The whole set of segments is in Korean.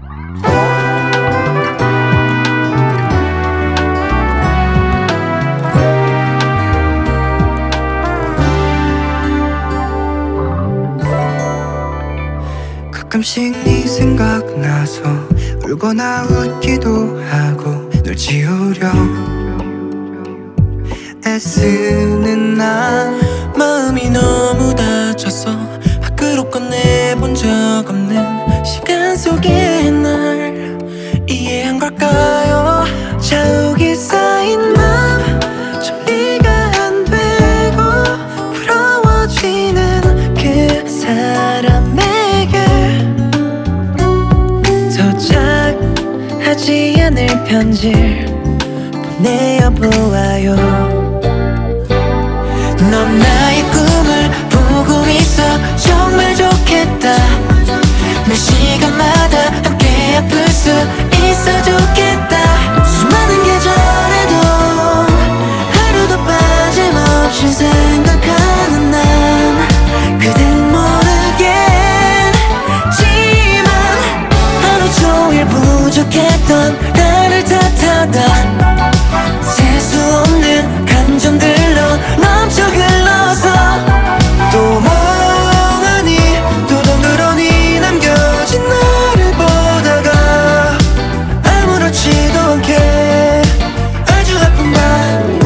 가끔씩 네 생각나서 울거나 웃기도 하고 널 지우려 애쓰는 난 마음이 너무 다쳐서 밖으로 꺼내본 적 없는 시간 속에 날 이해한 걸까요? 자욱이 쌓인 맘 정리가 안 되고 부러워지는 그 사람에게 도착하지 않을 편지를 보내어보아요. 넌 나의 꿈을 보고 있어. 정말 좋겠다. 매 시간마다 함께 아플 수 있어 좋겠다. 수많은 계절에도 하루도 빠짐없이 생각하는 난 그댄 모르겠지만 하루 종일 부족했던 나를 탓하다 셀 수 없는 감정들로 넘쳐 흘러서 또 멍하니 또 덩그러니 남겨진 나를 보다가 아무렇지도 않게 아주 아픈 밤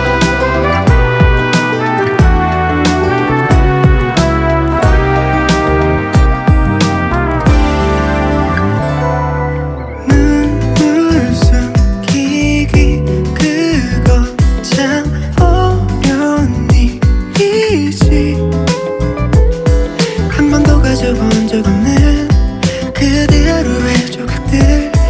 눈물 숨기기 그거 참 어려운 일이지. 한 번도 가져본 적 없는 그대 하루의 조각들